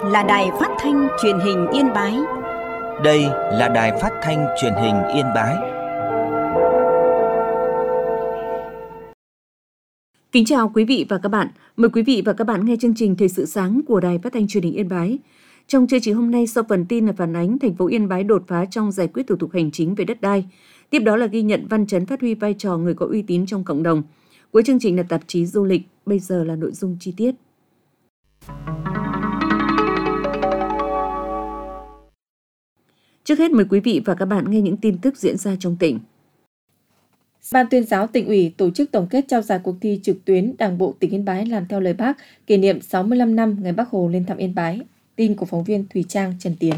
là Đài Phát thanh Truyền hình Yên Bái. Đây là Đài Phát thanh Truyền hình Yên Bái. Kính chào quý vị và các bạn. Mời quý vị và các bạn nghe chương trình Thời sự sáng của Đài Phát thanh Truyền hình Yên Bái. Trong chương trình hôm nay, sau phần tin là phản ánh thành phố Yên Bái đột phá trong giải quyết thủ tục hành chính về đất đai. Tiếp đó là ghi nhận Văn Chấn phát huy vai trò người có uy tín trong cộng đồng. Cuối chương trình là tạp chí du lịch. Bây giờ là nội dung chi tiết. Trước hết mời quý vị và các bạn nghe những tin tức diễn ra trong tỉnh. Ban tuyên giáo tỉnh ủy tổ chức tổng kết trao giải cuộc thi trực tuyến Đảng bộ tỉnh Yên Bái làm theo lời Bác kỷ niệm 65 năm ngày Bác Hồ lên thăm Yên Bái. Tin của phóng viên Thùy Trang, Trần Tiến.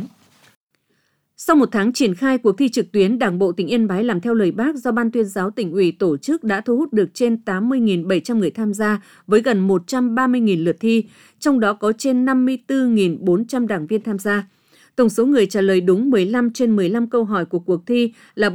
Sau một tháng triển khai cuộc thi trực tuyến Đảng bộ tỉnh Yên Bái làm theo lời Bác do Ban tuyên giáo tỉnh ủy tổ chức đã thu hút được trên 80.700 người tham gia với gần 130.000 lượt thi, trong đó có trên 54.400 đảng viên tham gia. Tổng số người trả lời đúng 15 trên 15 câu hỏi của cuộc thi là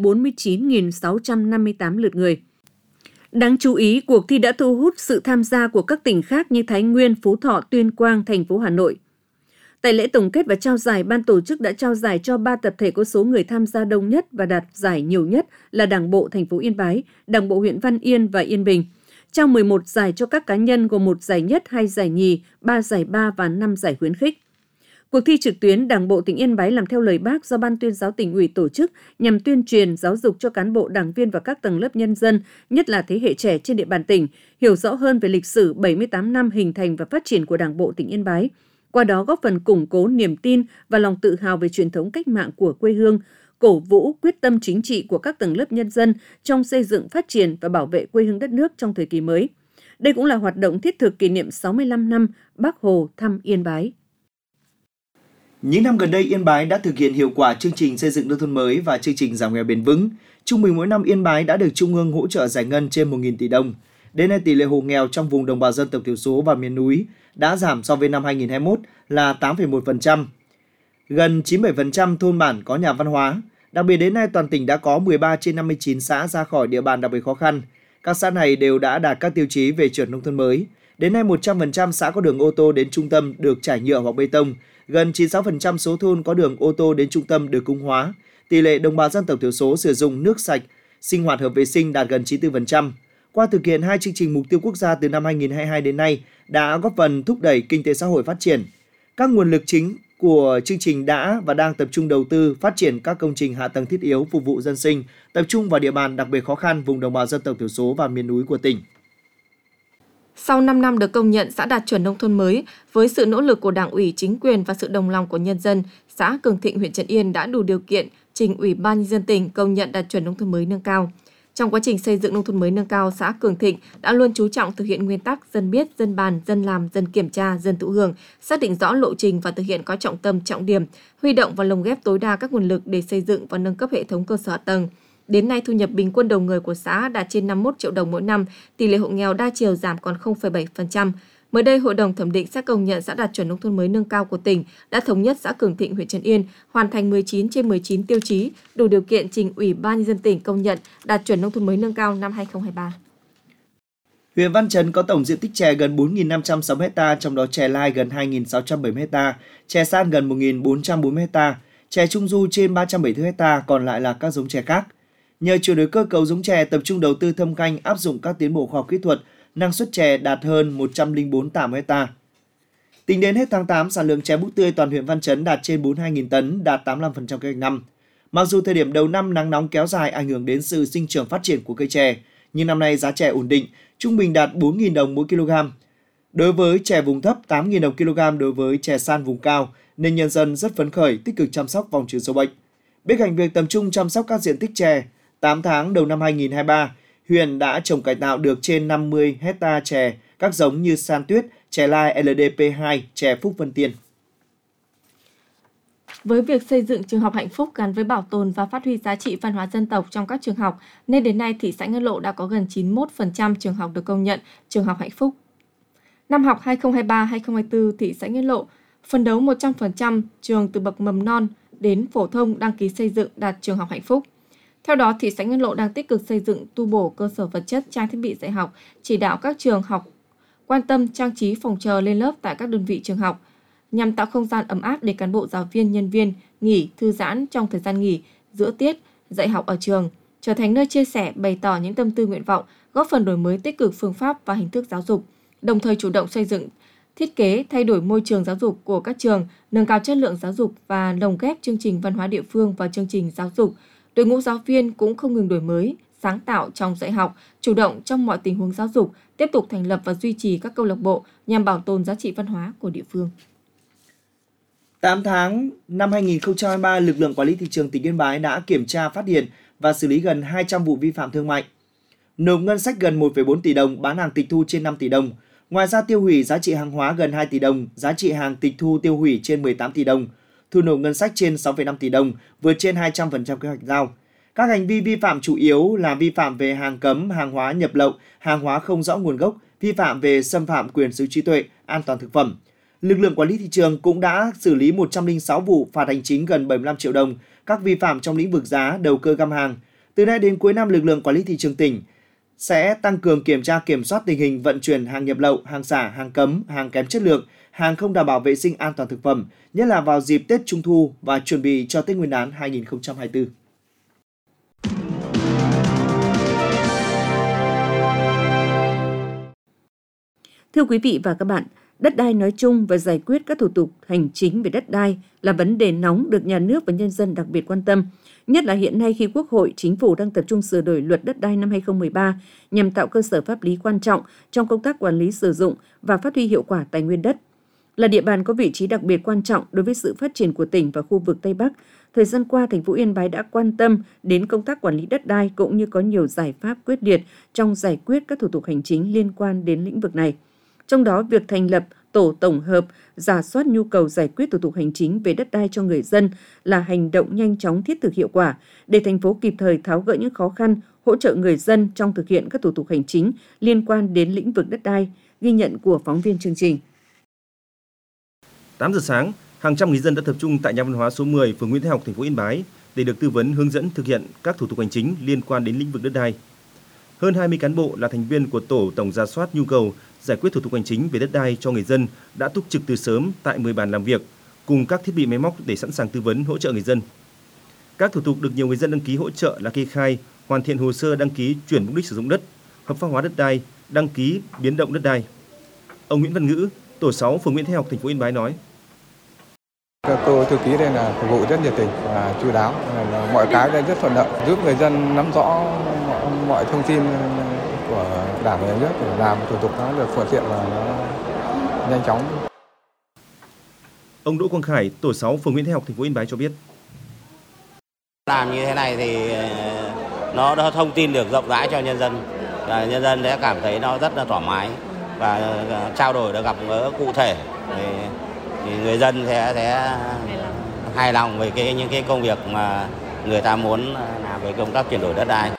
49.658 lượt người. Đáng chú ý, cuộc thi đã thu hút sự tham gia của các tỉnh khác như Thái Nguyên, Phú Thọ, Tuyên Quang, thành phố Hà Nội. Tại lễ tổng kết và trao giải, ban tổ chức đã trao giải cho 3 tập thể có số người tham gia đông nhất và đạt giải nhiều nhất là Đảng bộ thành phố Yên Bái, Đảng bộ huyện Văn Yên và Yên Bình. Trao 11 giải cho các cá nhân gồm 1 giải nhất, 2 giải nhì, 3 giải ba và 5 giải khuyến khích. Cuộc thi trực tuyến Đảng bộ tỉnh Yên Bái làm theo lời Bác do Ban tuyên giáo tỉnh ủy tổ chức nhằm tuyên truyền, giáo dục cho cán bộ, đảng viên và các tầng lớp nhân dân, nhất là thế hệ trẻ trên địa bàn tỉnh, hiểu rõ hơn về lịch sử 78 năm hình thành và phát triển của Đảng bộ tỉnh Yên Bái. Qua đó góp phần củng cố niềm tin và lòng tự hào về truyền thống cách mạng của quê hương, cổ vũ quyết tâm chính trị của các tầng lớp nhân dân trong xây dựng, phát triển và bảo vệ quê hương đất nước trong thời kỳ mới. Đây cũng là hoạt động thiết thực kỷ niệm 65 năm Bác Hồ thăm Yên Bái. Những năm gần đây, Yên Bái đã thực hiện hiệu quả chương trình xây dựng nông thôn mới và chương trình giảm nghèo bền vững. Trung bình mỗi năm Yên Bái đã được Trung ương hỗ trợ giải ngân trên 1.000 tỷ đồng. Đến nay, tỷ lệ hộ nghèo trong vùng đồng bào dân tộc thiểu số và miền núi đã giảm so với năm 2021 là 8,1%. Gần 97% thôn bản có nhà văn hóa. Đặc biệt đến nay, toàn tỉnh đã có 13 trên 59 xã ra khỏi địa bàn đặc biệt khó khăn. Các xã này đều đã đạt các tiêu chí về chuẩn nông thôn mới. Đến nay, 100% xã có đường ô tô đến trung tâm được trải nhựa hoặc bê tông. Gần 96% số thôn có đường ô tô đến trung tâm được cứng hóa. Tỷ lệ đồng bào dân tộc thiểu số sử dụng nước sạch, sinh hoạt hợp vệ sinh đạt gần 94%. Qua thực hiện 2 chương trình mục tiêu quốc gia từ năm 2022 đến nay đã góp phần thúc đẩy kinh tế xã hội phát triển. Các nguồn lực chính của chương trình đã và đang tập trung đầu tư phát triển các công trình hạ tầng thiết yếu phục vụ dân sinh, tập trung vào địa bàn đặc biệt khó khăn vùng đồng bào dân tộc thiểu số và miền núi của tỉnh. Sau 5 năm được công nhận xã đạt chuẩn nông thôn mới, với sự nỗ lực của Đảng ủy, chính quyền và sự đồng lòng của nhân dân, xã Cường Thịnh, huyện Trấn Yên đã đủ điều kiện trình Ủy ban nhân dân tỉnh công nhận đạt chuẩn nông thôn mới nâng cao. Trong quá trình xây dựng nông thôn mới nâng cao, xã Cường Thịnh đã luôn chú trọng thực hiện nguyên tắc dân biết, dân bàn, dân làm, dân kiểm tra, dân thụ hưởng, xác định rõ lộ trình và thực hiện có trọng tâm, trọng điểm, huy động và lồng ghép tối đa các nguồn lực để xây dựng và nâng cấp hệ thống cơ sở hạ tầng. Đến nay, thu nhập bình quân đầu người của xã đạt trên 51 triệu đồng mỗi năm, tỷ lệ hộ nghèo đa chiều giảm còn 0,7%. Mới đây, Hội đồng thẩm định xét công nhận xã đạt chuẩn nông thôn mới nâng cao của tỉnh đã thống nhất xã Cường Thịnh, huyện Trấn Yên hoàn thành 19 trên 19 tiêu chí, đủ điều kiện trình Ủy ban nhân dân tỉnh công nhận đạt chuẩn nông thôn mới nâng cao năm 2023. Huyện Văn Chấn có tổng diện tích chè gần 4.560 ha, trong đó chè lai gần 2.670 ha, chè san gần 1.440 ha, chè trung du trên 370 ha, còn lại là các giống chè khác. Nhờ chuyển đổi cơ cấu giống chè, tập trung đầu tư thâm canh, áp dụng các tiến bộ khoa học kỹ thuật, năng suất chè đạt hơn 104 tạ một hectare. Tính đến hết tháng 8, sản lượng chè búp tươi toàn huyện Văn Chấn đạt trên 42.000 tấn, đạt 85% kế hoạch năm. Mặc dù thời điểm đầu năm nắng nóng kéo dài ảnh hưởng đến sự sinh trưởng phát triển của cây chè, nhưng năm nay giá chè ổn định, trung bình đạt 4.000 đồng mỗi kg. Đối với chè vùng thấp, 8.000 đồng kg đối với chè san vùng cao, nên nhân dân rất phấn khởi, tích cực chăm sóc phòng trừ sâu bệnh. Bên cạnh việc tập trung chăm sóc các diện tích chè, 8 tháng đầu năm 2023, huyện đã trồng cải tạo được trên 50 hecta chè, các giống như san tuyết, chè lai LDP2, chè Phúc Vân Tiên. Với việc xây dựng trường học hạnh phúc gắn với bảo tồn và phát huy giá trị văn hóa dân tộc trong các trường học, nên đến nay thị xã Nghĩa Lộ đã có gần 91% trường học được công nhận trường học hạnh phúc. Năm học 2023-2024, thị xã Nghĩa Lộ phấn đấu 100% trường từ bậc mầm non đến phổ thông đăng ký xây dựng đạt trường học hạnh phúc. Theo đó, thị xã Nghĩa Lộ đang tích cực xây dựng tu bổ cơ sở vật chất, trang thiết bị dạy học, chỉ đạo các trường học quan tâm trang trí phòng chờ lên lớp tại các đơn vị trường học. nhằm tạo không gian ấm áp để cán bộ giáo viên, nhân viên nghỉ, thư giãn trong thời gian nghỉ, giữa tiết, dạy học ở trường, trở thành nơi chia sẻ, bày tỏ những tâm tư nguyện vọng, góp phần đổi mới tích cực phương pháp và hình thức giáo dục, đồng thời chủ động xây dựng, thiết kế, thay đổi môi trường giáo dục của các trường, nâng cao chất lượng giáo dục và lồng ghép chương trình văn hóa địa phương vào chương trình giáo dục. Đội ngũ giáo viên cũng không ngừng đổi mới, sáng tạo trong dạy học, chủ động trong mọi tình huống giáo dục, tiếp tục thành lập và duy trì các câu lạc bộ nhằm bảo tồn giá trị văn hóa của địa phương. 8 tháng năm 2023, lực lượng quản lý thị trường tỉnh Yên Bái đã kiểm tra, phát hiện và xử lý gần 200 vụ vi phạm thương mại, nộp ngân sách gần 1,4 tỷ đồng, bán hàng tịch thu trên 5 tỷ đồng. Ngoài ra tiêu hủy giá trị hàng hóa gần 2 tỷ đồng, giá trị hàng tịch thu tiêu hủy trên 18 tỷ đồng, thu nộp ngân sách trên 6,5 tỷ đồng, vượt trên 200% kế hoạch giao. Các hành vi vi phạm chủ yếu là vi phạm về hàng cấm, hàng hóa nhập lậu, hàng hóa không rõ nguồn gốc, vi phạm về xâm phạm quyền sở hữu trí tuệ, an toàn thực phẩm. Lực lượng quản lý thị trường cũng đã xử lý 106 vụ, phạt hành chính gần 75 triệu đồng, các vi phạm trong lĩnh vực giá, đầu cơ găm hàng. Từ nay đến cuối năm, lực lượng quản lý thị trường tỉnh sẽ tăng cường kiểm tra, kiểm soát tình hình vận chuyển hàng nhập lậu, hàng giả, hàng cấm, hàng kém chất lượng, hàng không đảm bảo vệ sinh an toàn thực phẩm, nhất là vào dịp Tết Trung thu và chuẩn bị cho Tết Nguyên đán 2024. Thưa quý vị và các bạn, đất đai nói chung và giải quyết các thủ tục hành chính về đất đai là vấn đề nóng được nhà nước và nhân dân đặc biệt quan tâm. Nhất là hiện nay khi Quốc hội, Chính phủ đang tập trung sửa đổi luật đất đai năm 2013 nhằm tạo cơ sở pháp lý quan trọng trong công tác quản lý sử dụng và phát huy hiệu quả tài nguyên đất. Là địa bàn có vị trí đặc biệt quan trọng đối với sự phát triển của tỉnh và khu vực Tây Bắc, thời gian qua thành phố Yên Bái đã quan tâm đến công tác quản lý đất đai cũng như có nhiều giải pháp quyết liệt trong giải quyết các thủ tục hành chính liên quan đến lĩnh vực này. Trong đó, việc thành lập tổ tổng hợp, rà soát nhu cầu giải quyết thủ tục hành chính về đất đai cho người dân là hành động nhanh chóng, thiết thực, hiệu quả để thành phố kịp thời tháo gỡ những khó khăn, hỗ trợ người dân trong thực hiện các thủ tục hành chính liên quan đến lĩnh vực đất đai. Ghi nhận của phóng viên chương trình. 8 giờ sáng, hàng trăm người dân đã tập trung tại nhà văn hóa số 10, phường Nguyễn Thái Học, thành phố Yên Bái để được tư vấn, hướng dẫn thực hiện các thủ tục hành chính liên quan đến lĩnh vực đất đai. Hơn 20 cán bộ là thành viên của tổ tổng rà soát nhu cầu giải quyết thủ tục hành chính về đất đai cho người dân đã túc trực từ sớm tại 10 bàn làm việc cùng các thiết bị máy móc để sẵn sàng tư vấn, hỗ trợ người dân. Các thủ tục được nhiều người dân đăng ký hỗ trợ là kê khai, hoàn thiện hồ sơ đăng ký chuyển mục đích sử dụng đất, hợp pháp hóa đất đai, đăng ký biến động đất đai. Ông Nguyễn Văn Ngữ, tổ 6, phường Nguyễn Thái Học, thành phố Yên Bái nói: Các cô thư ký đây là phục vụ rất nhiệt tình và chu đáo, mọi cái đây rất thuận lợi, giúp người dân nắm rõ mọi thông tin của Đảng và Nhà nước để làm thủ tục nó được thuận tiện và nó nhanh chóng. Ông Đỗ Quang Khải, tổ 6, phường Nguyễn Thái Học, thành phố Yên Bái cho biết: Làm như thế này thì nó thông tin được rộng rãi cho nhân dân, và nhân dân sẽ cảm thấy nó rất là thoải mái và trao đổi được, gặp gỡ cụ thể thì người dân sẽ hài lòng về những cái công việc mà người ta muốn làm về công tác chuyển đổi đất đai.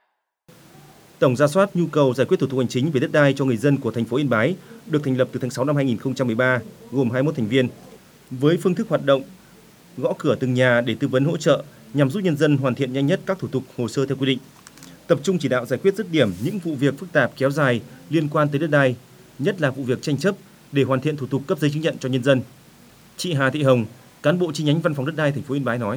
Tổng rà soát nhu cầu giải quyết thủ tục hành chính về đất đai cho người dân của thành phố Yên Bái được thành lập từ tháng 6 năm 2013, gồm 21 thành viên. Với phương thức hoạt động gõ cửa từng nhà để tư vấn, hỗ trợ nhằm giúp nhân dân hoàn thiện nhanh nhất các thủ tục hồ sơ theo quy định. Tập trung chỉ đạo giải quyết dứt điểm những vụ việc phức tạp kéo dài liên quan tới đất đai, nhất là vụ việc tranh chấp để hoàn thiện thủ tục cấp giấy chứng nhận cho nhân dân. Chị Hà Thị Hồng, cán bộ chi nhánh Văn phòng đất đai thành phố Yên Bái nói: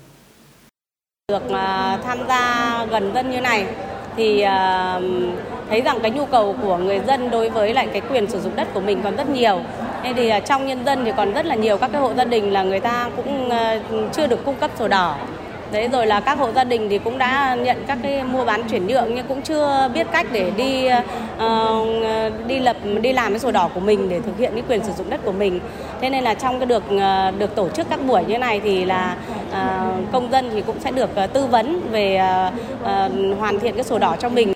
Được tham gia gần dân như này thì thấy rằng cái nhu cầu của người dân đối với lại cái quyền sử dụng đất của mình còn rất nhiều. Nên thì trong nhân dân thì còn rất là nhiều các cái hộ gia đình là người ta cũng chưa được cung cấp sổ đỏ. Đấy, rồi là các hộ gia đình thì cũng đã nhận các cái mua bán chuyển nhượng nhưng cũng chưa biết cách để đi làm cái sổ đỏ của mình để thực hiện cái quyền sử dụng đất của mình. Thế nên là trong cái được tổ chức các buổi như này thì là công dân thì cũng sẽ được tư vấn về hoàn thiện cái sổ đỏ cho mình.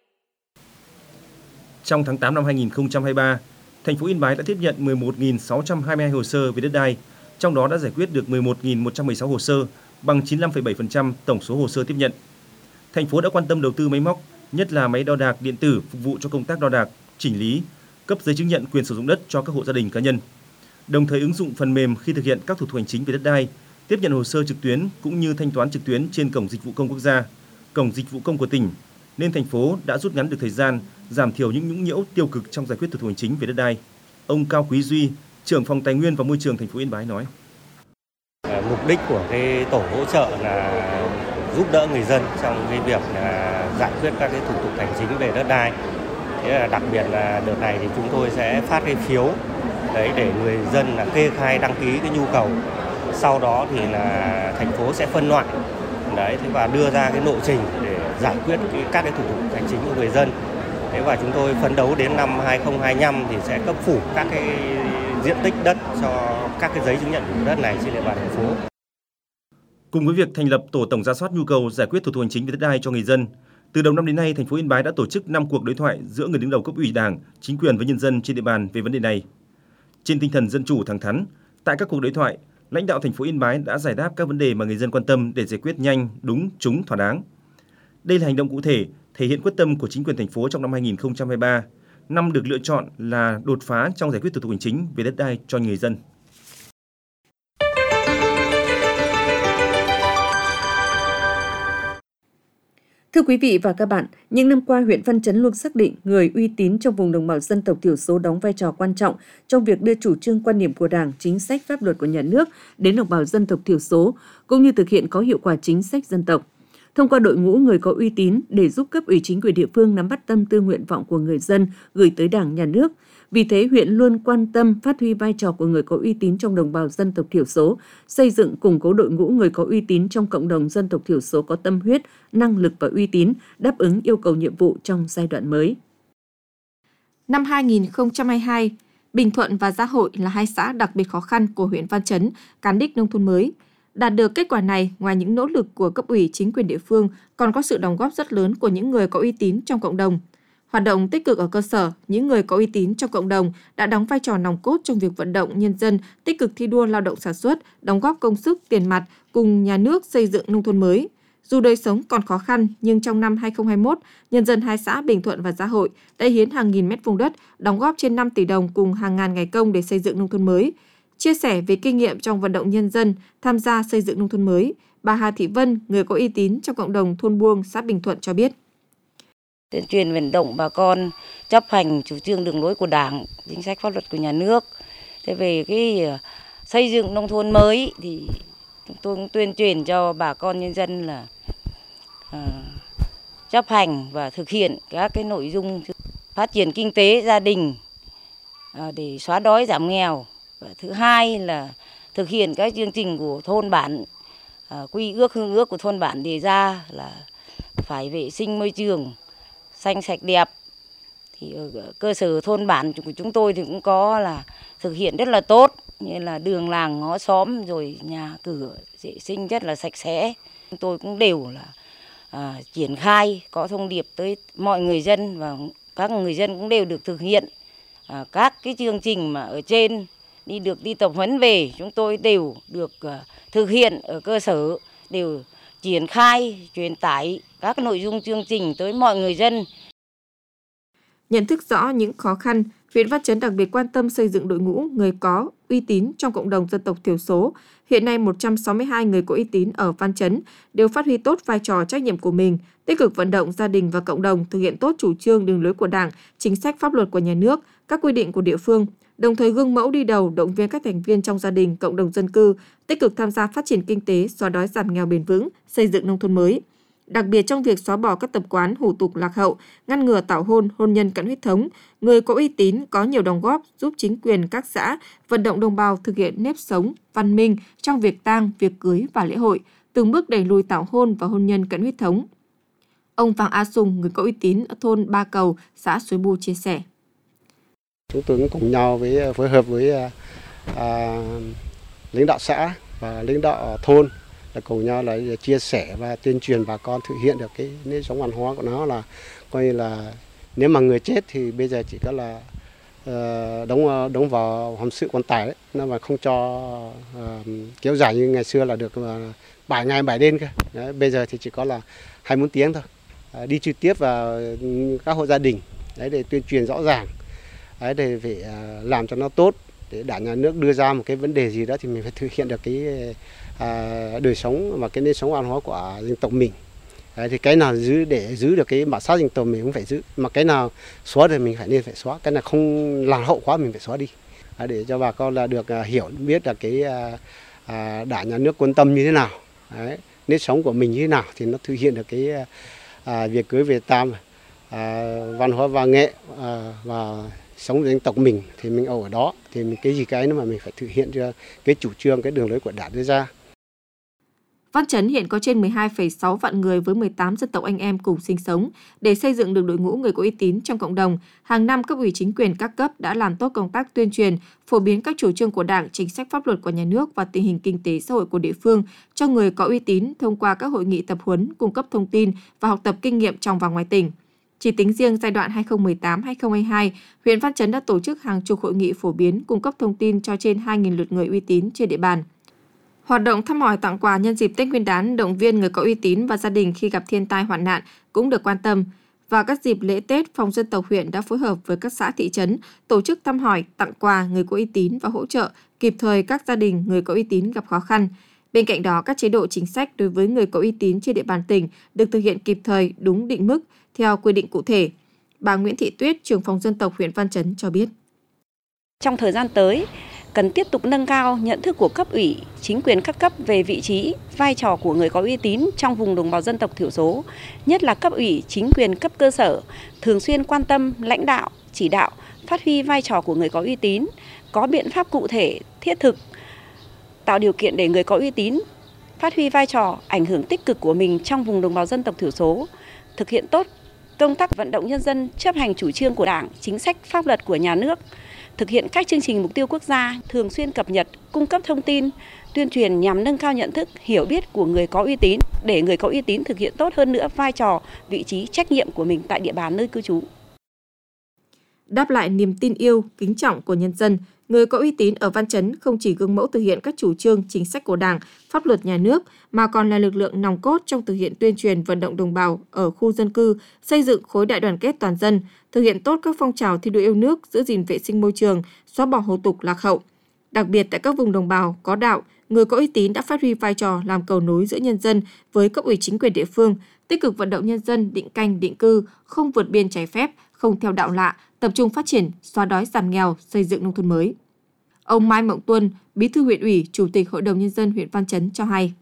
Trong tháng 8 năm 2023, thành phố Yên Bái đã tiếp nhận 11.622 hồ sơ về đất đai, trong đó đã giải quyết được 11.116 hồ sơ, bằng 95,7% tổng số hồ sơ tiếp nhận. Thành phố đã quan tâm đầu tư máy móc, nhất là máy đo đạc điện tử phục vụ cho công tác đo đạc, chỉnh lý, cấp giấy chứng nhận quyền sử dụng đất cho các hộ gia đình cá nhân. Đồng thời ứng dụng phần mềm khi thực hiện các thủ tục hành chính về đất đai, tiếp nhận hồ sơ trực tuyến cũng như thanh toán trực tuyến trên cổng dịch vụ công quốc gia, cổng dịch vụ công của tỉnh, nên thành phố đã rút ngắn được thời gian, giảm thiểu những nhũng nhiễu tiêu cực trong giải quyết thủ tục hành chính về đất đai. Ông Cao Quý Duy, trưởng phòng Tài nguyên và Môi trường thành phố Yên Bái nói. Mục đích của cái tổ hỗ trợ là giúp đỡ người dân trong cái việc giải quyết các cái thủ tục hành chính về đất đai. Thế là đặc biệt là đợt này thì chúng tôi sẽ phát cái phiếu đấy để người dân là kê khai đăng ký cái nhu cầu. Sau đó thì là thành phố sẽ phân loại đấy, thế và đưa ra cái lộ trình để giải quyết các cái thủ tục hành chính của người dân. Thế và chúng tôi phấn đấu đến năm 2025 thì sẽ cấp phủ các cái diện tích đất cho các cái giấy chứng nhận chủ đất này trên địa bàn thành phố. Cùng với việc thành lập tổ tổng rà soát nhu cầu giải quyết thủ tục hành chính về đất đai cho người dân, từ đầu năm đến nay, thành phố Yên Bái đã tổ chức 5 cuộc đối thoại giữa người đứng đầu cấp ủy Đảng, chính quyền với nhân dân trên địa bàn về vấn đề này. Trên tinh thần dân chủ thẳng thắn, tại các cuộc đối thoại, lãnh đạo thành phố Yên Bái đã giải đáp các vấn đề mà người dân quan tâm để giải quyết nhanh, đúng, trúng, thỏa đáng. Đây là hành động cụ thể, thể hiện quyết tâm của chính quyền thành phố trong năm 2023, năm được lựa chọn là đột phá trong giải quyết thủ tục hành chính về đất đai cho người dân. Thưa quý vị và các bạn, những năm qua, huyện Văn Chấn luôn xác định người uy tín trong vùng đồng bào dân tộc thiểu số đóng vai trò quan trọng trong việc đưa chủ trương quan điểm của Đảng, chính sách pháp luật của nhà nước đến đồng bào dân tộc thiểu số, cũng như thực hiện có hiệu quả chính sách dân tộc. Thông qua đội ngũ người có uy tín để giúp cấp ủy chính quyền địa phương nắm bắt tâm tư nguyện vọng của người dân gửi tới Đảng, nhà nước. Vì thế, huyện luôn quan tâm phát huy vai trò của người có uy tín trong đồng bào dân tộc thiểu số, xây dựng củng cố đội ngũ người có uy tín trong cộng đồng dân tộc thiểu số có tâm huyết, năng lực và uy tín, đáp ứng yêu cầu nhiệm vụ trong giai đoạn mới. Năm 2022, Bình Thuận và Gia Hội là hai xã đặc biệt khó khăn của huyện Văn Chấn cán đích nông thôn mới. Đạt được kết quả này, ngoài những nỗ lực của cấp ủy chính quyền địa phương, còn có sự đóng góp rất lớn của những người có uy tín trong cộng đồng. Hoạt động tích cực ở cơ sở, những người có uy tín trong cộng đồng đã đóng vai trò nòng cốt trong việc vận động nhân dân tích cực thi đua lao động sản xuất, đóng góp công sức, tiền mặt cùng nhà nước xây dựng nông thôn mới. Dù đời sống còn khó khăn, nhưng trong năm 2021, nhân dân hai xã Bình Thuận và Gia Hội đã hiến hàng nghìn mét vuông đất, đóng góp trên 5 tỷ đồng cùng hàng ngàn ngày công để xây dựng nông thôn mới. Chia sẻ về kinh nghiệm trong vận động nhân dân tham gia xây dựng nông thôn mới, bà Hà Thị Vân, người có uy tín trong cộng đồng thôn Buông, xã Bình Thuận cho biết. Tuyên truyền vận động bà con chấp hành chủ trương đường lối của Đảng, chính sách pháp luật của nhà nước. Thế về cái xây dựng nông thôn mới thì chúng tôi cũng tuyên truyền cho bà con nhân dân là chấp hành và thực hiện các cái nội dung phát triển kinh tế gia đình để xóa đói giảm nghèo. Và thứ hai là thực hiện các chương trình của thôn bản, quy ước hương ước của thôn bản đề ra là phải vệ sinh môi trường xanh sạch đẹp. Thì ở cơ sở thôn bản của chúng tôi thì cũng có là thực hiện rất là tốt, như là đường làng ngõ xóm rồi nhà cửa vệ sinh rất là sạch sẽ. Chúng tôi cũng đều là triển khai có thông điệp tới mọi người dân và các người dân cũng đều được thực hiện các cái chương trình mà ở trên đi tập huấn về, chúng tôi đều được thực hiện ở cơ sở, đều triển khai truyền tải các nội dung chương trình tới mọi người dân. Nhận thức rõ những khó khăn, huyện Văn Chấn đặc biệt quan tâm xây dựng đội ngũ người có uy tín trong cộng đồng dân tộc thiểu số. Hiện nay 162 người có uy tín ở Văn Chấn đều phát huy tốt vai trò trách nhiệm của mình, tích cực vận động gia đình và cộng đồng thực hiện tốt chủ trương đường lối của Đảng, chính sách pháp luật của nhà nước, các quy định của địa phương, đồng thời gương mẫu đi đầu động viên các thành viên trong gia đình, cộng đồng dân cư tích cực tham gia phát triển kinh tế, xóa đói giảm nghèo bền vững, xây dựng nông thôn mới. Đặc biệt trong việc xóa bỏ các tập quán hủ tục lạc hậu, ngăn ngừa tảo hôn, hôn nhân cận huyết thống, người có uy tín có nhiều đóng góp giúp chính quyền các xã vận động đồng bào thực hiện nếp sống văn minh trong việc tang, việc cưới và lễ hội, từng bước đẩy lùi tảo hôn và hôn nhân cận huyết thống. Ông Vàng A Sùng, người có uy tín ở thôn Ba Cầu, xã Suối Bu chia sẻ. Chúng tôi cũng cùng nhau phối hợp với lãnh đạo xã và lãnh đạo thôn là cùng nhau là chia sẻ và tuyên truyền bà con thực hiện được cái nếp sống văn hóa của nó, là coi như là nếu mà người chết thì bây giờ chỉ có là đóng vào hòm sự quan tài đấy, nó mà không cho kéo dài như ngày xưa là được 7 ngày 7 đêm cơ. Đấy, bây giờ thì chỉ có là 24 tiếng thôi. Đi trực tiếp vào các hộ gia đình đấy để tuyên truyền rõ ràng. Đấy, để phải làm cho nó tốt, để Đảng, nhà nước đưa ra một cái vấn đề gì đó thì mình phải thực hiện được cái đời sống và cái nếp sống văn hóa của dân tộc mình. Đấy, thì cái nào để giữ được cái bản sắc dân tộc mình cũng phải giữ, mà cái nào xóa thì mình phải xóa, cái nào không làm hậu quá mình phải xóa đi. để cho bà con là được hiểu biết là cái Đảng, Nhà nước quan tâm như thế nào, đấy, nếp sống của mình như thế nào thì nó thực hiện được cái việc cưới về tam, văn hóa văn nghệ và sống dân tộc mình thì mình ở đó thì mình cái gì cái nữa mà mình phải thực hiện cho cái chủ trương, cái đường lối của Đảng đưa ra. Văn Chấn hiện có trên 12,6 vạn người với 18 dân tộc anh em cùng sinh sống. Để xây dựng được đội ngũ người có uy tín trong cộng đồng, hàng năm cấp ủy chính quyền các cấp đã làm tốt công tác tuyên truyền, phổ biến các chủ trương của Đảng, chính sách pháp luật của nhà nước và tình hình kinh tế xã hội của địa phương cho người có uy tín thông qua các hội nghị tập huấn, cung cấp thông tin và học tập kinh nghiệm trong và ngoài tỉnh. Chỉ tính riêng giai đoạn 2018-2022, huyện Văn Chấn đã tổ chức hàng chục hội nghị phổ biến, cung cấp thông tin cho trên 2.000 lượt người uy tín trên địa bàn. Hoạt động thăm hỏi tặng quà nhân dịp Tết Nguyên đán, động viên người có uy tín và gia đình khi gặp thiên tai hoạn nạn cũng được quan tâm. Và các dịp lễ Tết, Phòng dân tộc huyện đã phối hợp với các xã thị trấn tổ chức thăm hỏi, tặng quà người có uy tín và hỗ trợ kịp thời các gia đình người có uy tín gặp khó khăn. Bên cạnh đó, các chế độ chính sách đối với người có uy tín trên địa bàn tỉnh được thực hiện kịp thời, đúng định mức, theo quy định cụ thể. Bà Nguyễn Thị Tuyết, trưởng Phòng dân tộc huyện Văn Chấn cho biết. Trong thời gian tới, cần tiếp tục nâng cao nhận thức của cấp ủy, chính quyền các cấp về vị trí, vai trò của người có uy tín trong vùng đồng bào dân tộc thiểu số, nhất là cấp ủy, chính quyền cấp cơ sở, thường xuyên quan tâm, lãnh đạo, chỉ đạo, phát huy vai trò của người có uy tín, có biện pháp cụ thể, thiết thực, tạo điều kiện để người có uy tín phát huy vai trò, ảnh hưởng tích cực của mình trong vùng đồng bào dân tộc thiểu số, thực hiện tốt công tác vận động nhân dân chấp hành chủ trương của Đảng, chính sách pháp luật của nhà nước, thực hiện các chương trình mục tiêu quốc gia, thường xuyên cập nhật, cung cấp thông tin, tuyên truyền nhằm nâng cao nhận thức, hiểu biết của người có uy tín để người có uy tín thực hiện tốt hơn nữa vai trò, vị trí, trách nhiệm của mình tại địa bàn nơi cư trú. Đáp lại niềm tin yêu, kính trọng của nhân dân, người có uy tín ở Văn Chấn không chỉ gương mẫu thực hiện các chủ trương, chính sách của Đảng, pháp luật nhà nước, mà còn là lực lượng nòng cốt trong thực hiện tuyên truyền vận động đồng bào ở khu dân cư, xây dựng khối đại đoàn kết toàn dân, thực hiện tốt các phong trào thi đua yêu nước, giữ gìn vệ sinh môi trường, xóa bỏ hủ tục lạc hậu. Đặc biệt tại các vùng đồng bào có đạo, người có uy tín đã phát huy vai trò làm cầu nối giữa nhân dân với cấp ủy chính quyền địa phương, tích cực vận động nhân dân định canh định cư, không vượt biên trái phép, không theo đạo lạ, tập trung phát triển, xóa đói giảm nghèo, xây dựng nông thôn mới. Ông Mai Mộng Tuân, Bí thư huyện ủy, Chủ tịch Hội đồng Nhân dân huyện Văn Chấn cho hay.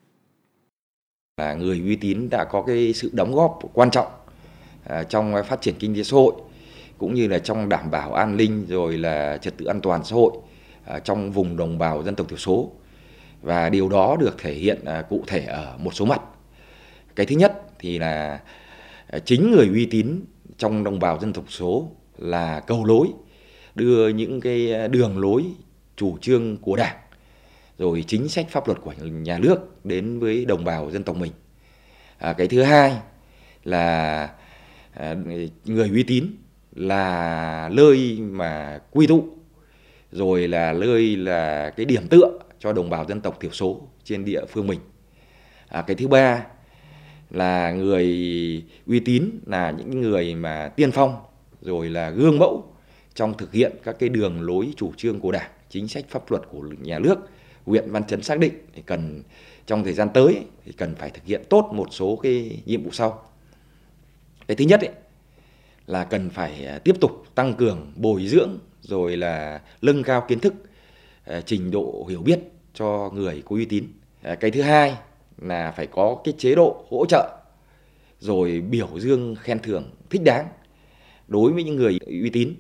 Người uy tín đã có cái sự đóng góp quan trọng trong phát triển kinh tế xã hội, cũng như là trong đảm bảo an ninh rồi là trật tự an toàn xã hội trong vùng đồng bào dân tộc thiểu số. Và điều đó được thể hiện cụ thể ở một số mặt. Cái thứ nhất thì là chính người uy tín trong đồng bào dân tộc thiểu số là cầu nối, đưa những cái đường lối, chủ trương của Đảng, rồi chính sách pháp luật của nhà nước đến với đồng bào dân tộc mình. Cái thứ hai là người uy tín là nơi mà quy tụ, rồi là nơi là cái điểm tựa cho đồng bào dân tộc thiểu số trên địa phương mình. Cái thứ ba là người uy tín là những người mà tiên phong, rồi là gương mẫu trong thực hiện các cái đường lối chủ trương của Đảng, chính sách pháp luật của nhà nước. Huyện Văn Chấn xác định thì cần trong thời gian tới thì cần phải thực hiện tốt một số cái nhiệm vụ sau. Cái thứ nhất là cần phải tiếp tục tăng cường bồi dưỡng rồi là nâng cao kiến thức, trình độ hiểu biết cho người có uy tín. Cái thứ hai là phải có cái chế độ hỗ trợ rồi biểu dương khen thưởng thích đáng đối với những người uy tín,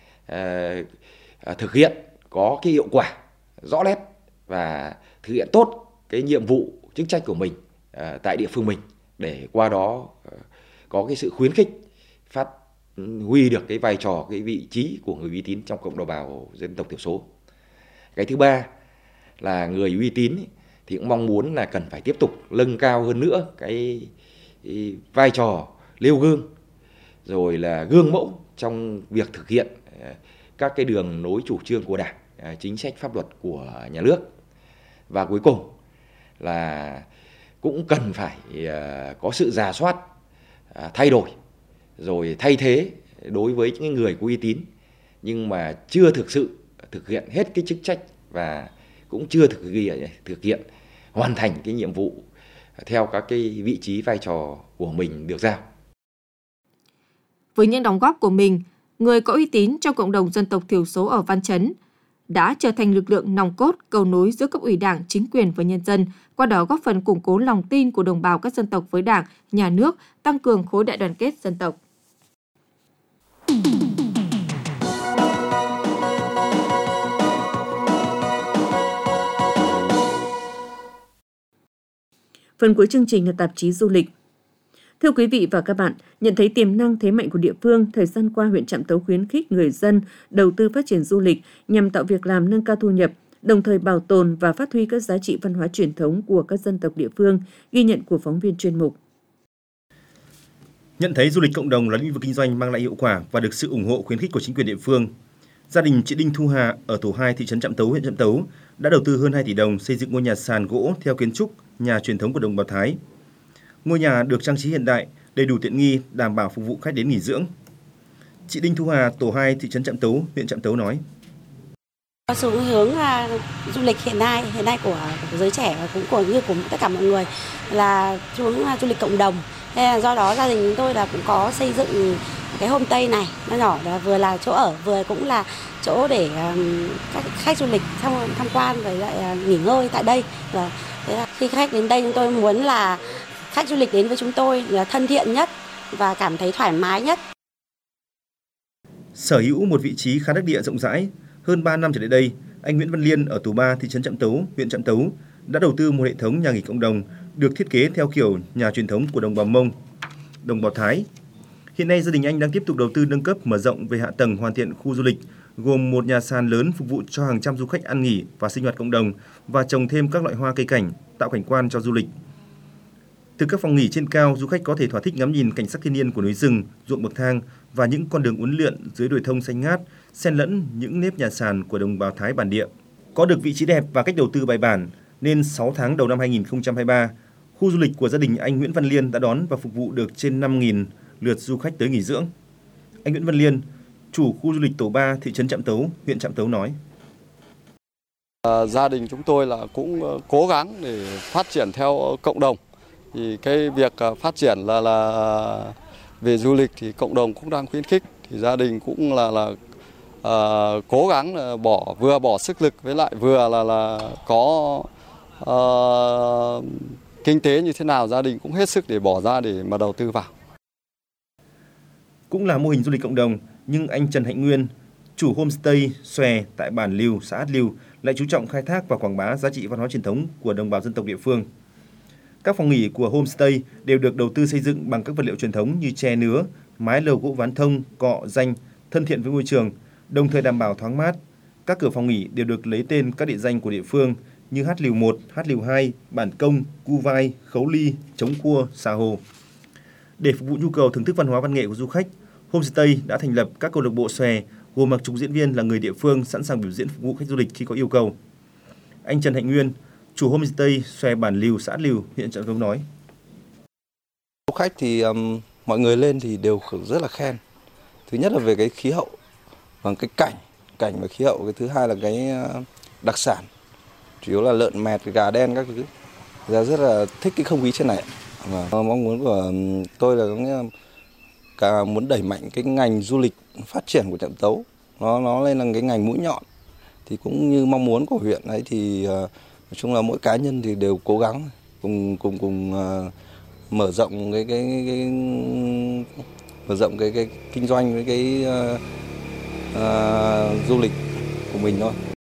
thực hiện có cái hiệu quả rõ nét và thực hiện tốt cái nhiệm vụ chức trách của mình tại địa phương mình, để qua đó có cái sự khuyến khích phát huy được cái vai trò, cái vị trí của người uy tín trong cộng đồng bào dân tộc thiểu số. Cái thứ ba là người uy tín thì cũng mong muốn là cần phải tiếp tục nâng cao hơn nữa cái vai trò nêu gương, rồi là gương mẫu trong việc thực hiện các cái đường lối chủ trương của Đảng, chính sách pháp luật của nhà nước. Và cuối cùng là cũng cần phải có sự rà soát, thay đổi, rồi thay thế đối với những người có uy tín nhưng mà chưa thực sự thực hiện hết cái chức trách và cũng chưa thực hiện hoàn thành cái nhiệm vụ theo các cái vị trí vai trò của mình được giao. Với những đóng góp của mình, người có uy tín trong cộng đồng dân tộc thiểu số ở Văn Chấn đã trở thành lực lượng nòng cốt cầu nối giữa cấp ủy Đảng, chính quyền và nhân dân, qua đó góp phần củng cố lòng tin của đồng bào các dân tộc với Đảng, Nhà nước, tăng cường khối đại đoàn kết dân tộc. Phần cuối chương trình là tạp chí du lịch. Thưa quý vị và các bạn, nhận thấy tiềm năng thế mạnh của địa phương, thời gian qua huyện Trạm Tấu khuyến khích người dân đầu tư phát triển du lịch nhằm tạo việc làm, nâng cao thu nhập, đồng thời bảo tồn và phát huy các giá trị văn hóa truyền thống của các dân tộc địa phương, ghi nhận của phóng viên chuyên mục. Nhận thấy du lịch cộng đồng là lĩnh vực kinh doanh mang lại hiệu quả và được sự ủng hộ khuyến khích của chính quyền địa phương, gia đình chị Đinh Thu Hà ở tổ 2 thị trấn Trạm Tấu, huyện Trạm Tấu đã đầu tư hơn 2 tỷ đồng xây dựng ngôi nhà sàn gỗ theo kiến trúc nhà truyền thống của đồng bào Thái. Ngôi nhà được trang trí hiện đại, đầy đủ tiện nghi, đảm bảo phục vụ khách đến nghỉ dưỡng. Chị Đinh Thu Hà, tổ 2 thị trấn Trạm Tấu, huyện Trạm Tấu nói: Có xu hướng du lịch hiện nay của giới trẻ và cũng của tất cả mọi người là hướng du lịch cộng đồng. Nên là do đó gia đình chúng tôi là cũng có xây dựng cái homestay này, nó nhỏ là vừa là chỗ ở vừa cũng là chỗ để các khách du lịch tham quan và lại nghỉ ngơi tại đây. Và thế là khi khách đến đây chúng tôi muốn là khách du lịch đến với chúng tôi là thân thiện nhất và cảm thấy thoải mái nhất. Sở hữu một vị trí khá đắc địa rộng rãi, hơn 3 năm trở lại đây, anh Nguyễn Văn Liên ở tổ 3 thị trấn Trạm Tấu, huyện Trạm Tấu đã đầu tư một hệ thống nhà nghỉ cộng đồng được thiết kế theo kiểu nhà truyền thống của đồng bào Mông, đồng bào Thái. Hiện nay gia đình anh đang tiếp tục đầu tư nâng cấp, mở rộng về hạ tầng, hoàn thiện khu du lịch, gồm một nhà sàn lớn phục vụ cho hàng trăm du khách ăn nghỉ và sinh hoạt cộng đồng và trồng thêm các loại hoa cây cảnh, tạo cảnh quan cho du lịch. Từ các phòng nghỉ trên cao, du khách có thể thỏa thích ngắm nhìn cảnh sắc thiên nhiên của núi rừng, ruộng bậc thang và những con đường uốn lượn dưới đồi thông xanh ngát, xen lẫn những nếp nhà sàn của đồng bào Thái bản địa. Có được vị trí đẹp và cách đầu tư bài bản, nên 6 tháng đầu năm 2023, khu du lịch của gia đình anh Nguyễn Văn Liên đã đón và phục vụ được trên 5.000 lượt du khách tới nghỉ dưỡng. Anh Nguyễn Văn Liên, chủ khu du lịch tổ 3 thị trấn Trạm Tấu, huyện Trạm Tấu nói: Gia đình chúng tôi là cũng cố gắng để phát triển theo cộng đồng. Thì cái việc phát triển là về du lịch thì cộng đồng cũng đang khuyến khích, thì gia đình cũng là cố gắng vừa bỏ sức lực với lại vừa là có kinh tế như thế nào, gia đình cũng hết sức để bỏ ra để mà đầu tư vào. Cũng là mô hình du lịch cộng đồng, nhưng anh Trần Hạnh Nguyên, chủ homestay Xòe tại bản Liu, xã Át Liu lại chú trọng khai thác và quảng bá giá trị văn hóa truyền thống của đồng bào dân tộc địa phương. Các phòng nghỉ của homestay đều được đầu tư xây dựng bằng các vật liệu truyền thống như tre nứa, mái lầu gỗ ván thông, cọ, ranh, thân thiện với môi trường, đồng thời đảm bảo thoáng mát. Các cửa phòng nghỉ đều được lấy tên các địa danh của địa phương như Hát Liu 1, Hát Liu 2, Bản Công, Cu Vai, Khấu Ly, Trống Cua, Xà Hồ. Để phục vụ nhu cầu thưởng thức văn hóa văn nghệ của du khách, homestay đã thành lập các câu lạc bộ xòe gồm hàng chục diễn viên là người địa phương sẵn sàng biểu diễn phục vụ khách du lịch khi có yêu cầu. Anh Trần Hạnh Nguyên, chủ homestay Xòe Bản Liu, xã Liu, huyện Trạm Tấu nói: Du khách thì mọi người lên thì đều rất là khen. Thứ nhất là về cái khí hậu, bằng cái cảnh và khí hậu. Cái thứ hai là cái đặc sản, chủ yếu là lợn mẹt, gà đen các thứ. Ra rất là thích cái không khí trên này. Và mong muốn của tôi là cả muốn đẩy mạnh cái ngành du lịch phát triển của Trạm Tấu. Nó lên là cái ngành mũi nhọn. Thì cũng như mong muốn của huyện ấy thì nói chung là mỗi cá nhân thì đều cố gắng cùng mở rộng cái kinh doanh với cái du lịch của mình thôi.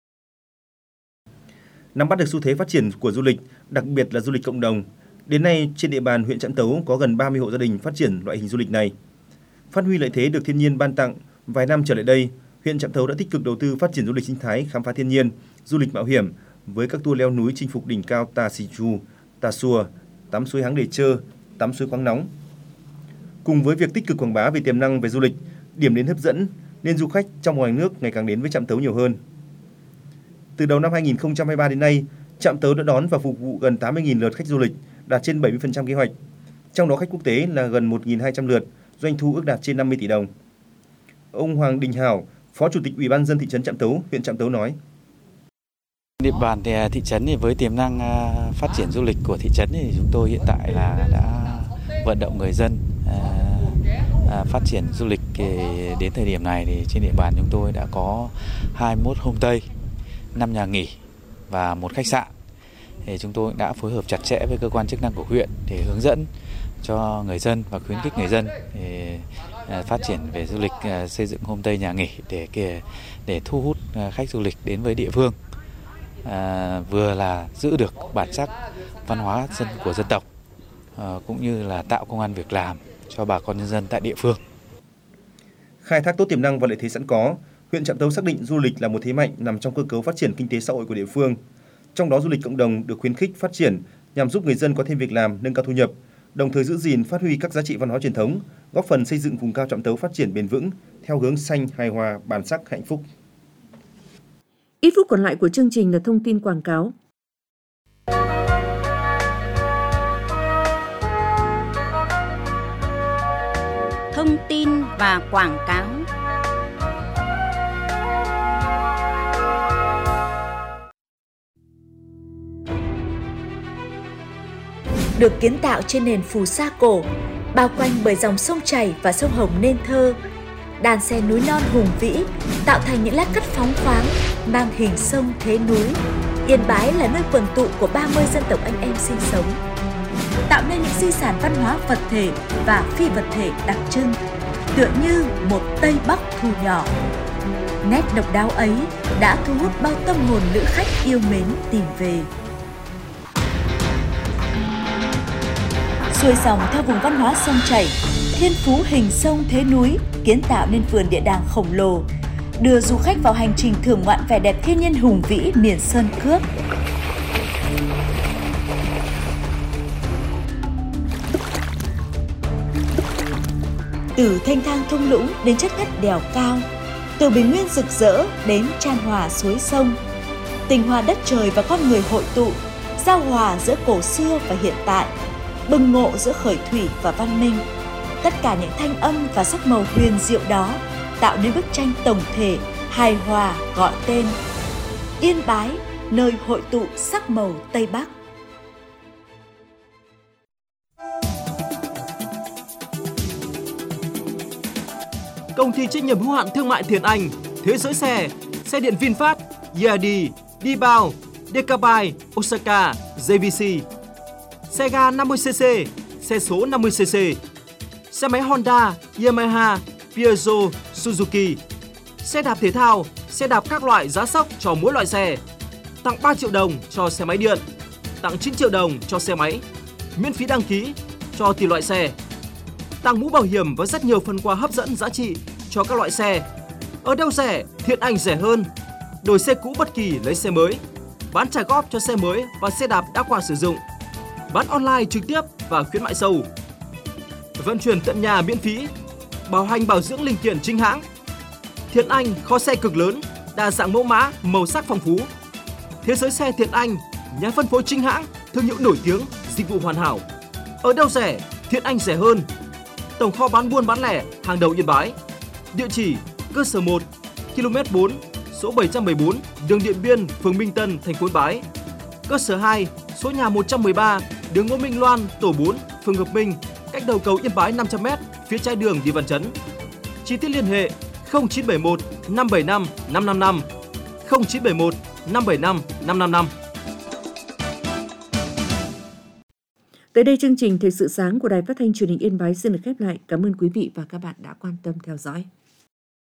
Nắm bắt được xu thế phát triển của du lịch, đặc biệt là du lịch cộng đồng, đến nay trên địa bàn huyện Trạm Tấu có gần 30 hộ gia đình phát triển loại hình du lịch này. Phát huy lợi thế được thiên nhiên ban tặng, vài năm trở lại đây, huyện Trạm Tấu đã tích cực đầu tư phát triển du lịch sinh thái, khám phá thiên nhiên, du lịch mạo hiểm với các tour leo núi chinh phục đỉnh cao Tà Xì Chu, Tà Xùa, tắm suối Háng Đề Chơ, tắm suối Khoáng Nóng. Cùng với việc tích cực quảng bá về tiềm năng về du lịch, điểm đến hấp dẫn nên du khách trong ngoài nước ngày càng đến với Trạm Tấu nhiều hơn. Từ đầu năm 2023 đến nay, Trạm Tấu đã đón và phục vụ gần 80.000 lượt khách du lịch, đạt trên 70% kế hoạch. Trong đó khách quốc tế là gần 1.200 lượt, doanh thu ước đạt trên 50 tỷ đồng. Ông Hoàng Đình Hảo, Phó Chủ tịch Ủy ban nhân dân thị trấn Trạm Tấu, huyện Trạm Tấu nói: Địa bàn thì thị trấn thì với tiềm năng phát triển du lịch của thị trấn thì chúng tôi hiện tại là đã vận động người dân phát triển du lịch. Đến thời điểm này thì trên địa bàn chúng tôi đã có 21 homestay 5 nhà nghỉ và 1 khách sạn. Thì chúng tôi đã phối hợp chặt chẽ với cơ quan chức năng của huyện để hướng dẫn cho người dân và khuyến khích người dân để phát triển về du lịch, xây dựng homestay nhà nghỉ để thu hút khách du lịch đến với địa phương, vừa là giữ được bản sắc văn hóa của dân tộc, cũng như là tạo công ăn việc làm cho bà con nhân dân tại địa phương. Khai thác tốt tiềm năng và lợi thế sẵn có, huyện Trạm Tấu xác định du lịch là một thế mạnh nằm trong cơ cấu phát triển kinh tế xã hội của địa phương. Trong đó du lịch cộng đồng được khuyến khích phát triển nhằm giúp người dân có thêm việc làm, nâng cao thu nhập, đồng thời giữ gìn phát huy các giá trị văn hóa truyền thống, góp phần xây dựng vùng cao Trạm Tấu phát triển bền vững theo hướng xanh, hài hòa, bản sắc, hạnh phúc. Ít phút còn lại của chương trình là thông tin quảng cáo. Thông tin và quảng cáo. Được kiến tạo trên nền phù sa cổ, bao quanh bởi dòng sông chảy và sông Hồng nên thơ, đàn xe núi non hùng vĩ tạo thành những lát cắt phóng khoáng mang hình sông thế núi. Yên Bái là nơi quần tụ của 30 dân tộc anh em sinh sống, tạo nên những di sản văn hóa vật thể và phi vật thể đặc trưng, tựa như một Tây Bắc thu nhỏ. Nét độc đáo ấy đã thu hút bao tâm hồn lữ khách yêu mến tìm về. Xuôi dòng theo vùng văn hóa sông chảy, thiên phú hình sông thế núi kiến tạo nên vườn địa đàng khổng lồ, đưa du khách vào hành trình thưởng ngoạn vẻ đẹp thiên nhiên hùng vĩ miền Sơn Cước. Từ thanh thang thung lũng đến chất ngất đèo cao, từ bình nguyên rực rỡ đến chan hòa suối sông, tình hòa đất trời và con người hội tụ, giao hòa giữa cổ xưa và hiện tại, bừng ngộ giữa khởi thủy và văn minh. Tất cả những thanh âm và sắc màu huyền diệu đó tạo nên bức tranh tổng thể hài hòa gọi tên Yên Bái, nơi hội tụ sắc màu Tây Bắc. Công ty trách nhiệm hữu hạn thương mại Thiện Anh, Thế Giới Xe, Xe điện VinFast, YD, Dibao, Decabai, Osaka, JVC, xe ga 50cc, xe số 50cc, xe máy Honda, Yamaha, Peugeot, Suzuki, xe đạp thể thao, xe đạp các loại giá sốc cho mỗi loại xe, tặng 3 triệu đồng cho xe máy điện, tặng 9 triệu đồng cho xe máy, miễn phí đăng ký cho tùy loại xe, tặng mũ bảo hiểm và rất nhiều phần quà hấp dẫn giá trị cho các loại xe. Ở đâu rẻ, Thiện Anh rẻ hơn. Đổi xe cũ bất kỳ lấy xe mới, bán trả góp cho xe mới và xe đạp đã qua sử dụng, bán online trực tiếp và khuyến mại sâu, vận chuyển tận nhà miễn phí, bảo hành bảo dưỡng linh kiện chính hãng. Thiện Anh kho xe cực lớn, đa dạng mẫu mã, màu sắc phong phú. Thế Giới Xe Thiện Anh, nhà phân phối chính hãng, thương hiệu nổi tiếng, dịch vụ hoàn hảo. Ở đâu rẻ, Thiện Anh rẻ hơn. Tổng kho bán buôn bán lẻ hàng đầu Yên Bái. Địa chỉ cơ sở 1, km 4, số 714, đường Điện Biên, phường Minh Tân, thành phố Yên Bái. Cơ sở 2, số nhà 113, đường Ngô Minh Loan, tổ 4, phường Hợp Minh, cách đầu cầu Yên Bái 500m, phía trái đường đi Văn Chấn. Chi tiết liên hệ 0971 575 555, 0971 575 555. Tới đây chương trình Thời sự sáng của Đài Phát thanh Truyền hình Yên Bái xin được khép lại. Cảm ơn quý vị và các bạn đã quan tâm theo dõi.